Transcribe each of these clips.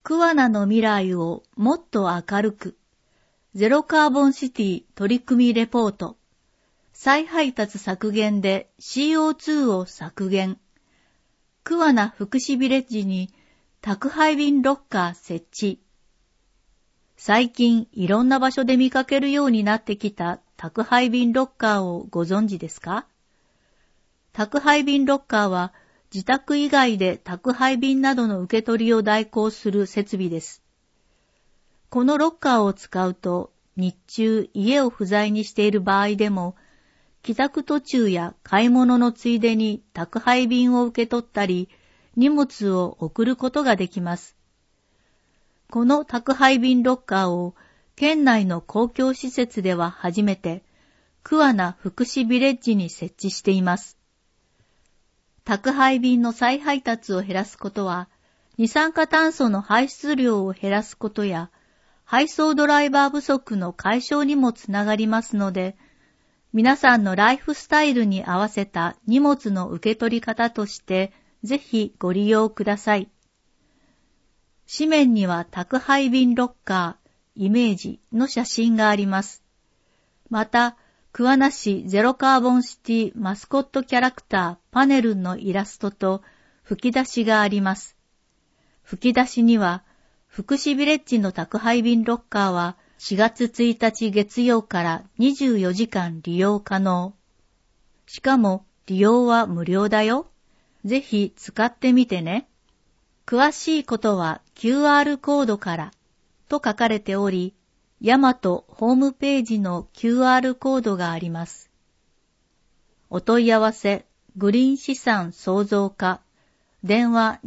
桑名の未来をもっと明るく。ゼロカーボンシティ取り組みレポート。再配達削減で CO2 を削減。桑名福祉ビレッジに宅配便ロッカー設置。最近いろんな場所で見かけるようになってきた宅配便ロッカーをご存知ですか？宅配便ロッカーは自宅以外で宅配便などの受け取りを代行する設備です。このロッカーを使うと日中家を不在にしている場合でも帰宅途中や買い物のついでに宅配便を受け取ったり荷物を送ることができます。この宅配便ロッカーを県内の公共施設では初めて桑名福祉ビレッジに設置しています。宅配便の再配達を減らすことは二酸化炭素の排出量を減らすことや配送ドライバー不足の解消にもつながりますので、皆さんのライフスタイルに合わせた荷物の受け取り方としてぜひご利用ください。紙面には宅配便ロッカー、イメージの写真があります。また、桑名市ゼロカーボンシティマスコットキャラクターパネルのイラストと吹き出しがあります。吹き出しには、福祉ビレッジの宅配便ロッカーは4月1日月曜から24時間利用可能。しかも利用は無料だよ。ぜひ使ってみてね。詳しいことは QR コードからと書かれており、ヤマトホームページの QR コードがあります。お問い合わせ、グリーン資産創造課、電話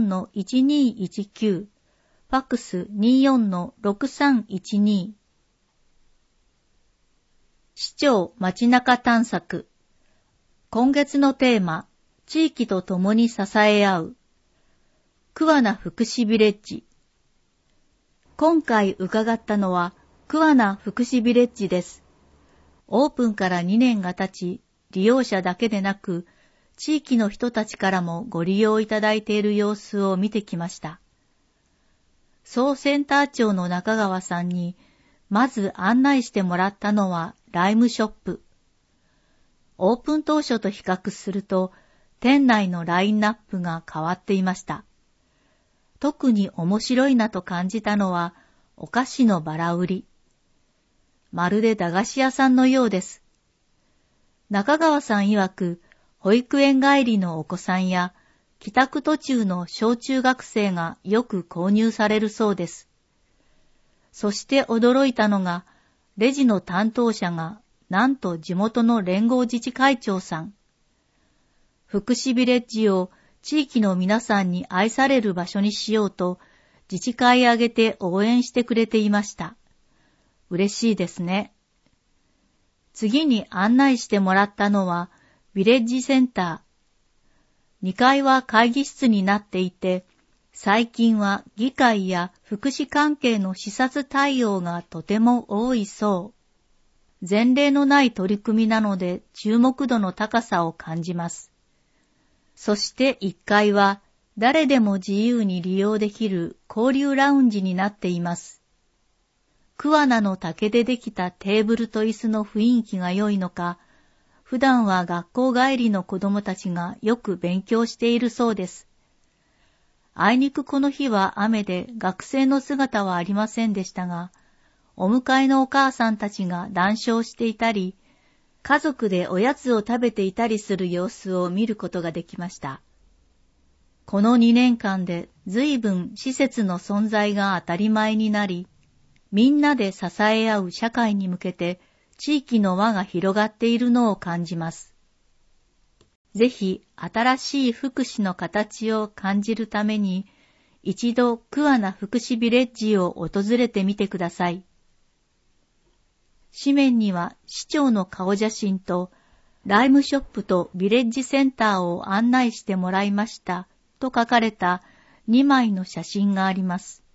24-1219、ファックス 24-6312。市長街中探索。今月のテーマ、地域と共に支え合う。桑名福祉ビレッジ。今回伺ったのは桑名福祉ビレッジです。オープンから2年が経ち、利用者だけでなく、地域の人たちからもご利用いただいている様子を見てきました。総センター長の中川さんに、まず案内してもらったのはライムショップ。オープン当初と比較すると、店内のラインナップが変わっていました。特に面白いなと感じたのはお菓子のバラ売り。まるで駄菓子屋さんのようです。中川さん曰く、保育園帰りのお子さんや帰宅途中の小中学生がよく購入されるそうです。そして驚いたのが、レジの担当者がなんと地元の連合自治会長さん。福祉ビレッジを地域の皆さんに愛される場所にしようと自治会へ挙げて応援してくれていました。嬉しいですね。次に案内してもらったのはビレッジセンター。2階は会議室になっていて、最近は議会や福祉関係の視察対応がとても多いそう。前例のない取り組みなので注目度の高さを感じます。そして1階は誰でも自由に利用できる交流ラウンジになっています。桑名の竹でできたテーブルと椅子の雰囲気が良いのか、普段は学校帰りの子どもたちがよく勉強しているそうです。あいにくこの日は雨で学生の姿はありませんでしたが、お迎えのお母さんたちが談笑していたり、家族でおやつを食べていたりする様子を見ることができました。この2年間で随分施設の存在が当たり前になり、みんなで支え合う社会に向けて地域の輪が広がっているのを感じます。ぜひ新しい福祉の形を感じるために、一度桑名福祉ビレッジを訪れてみてください。紙面には市長の顔写真とライムショップとビレッジセンターを案内してもらいましたと書かれた2枚の写真があります。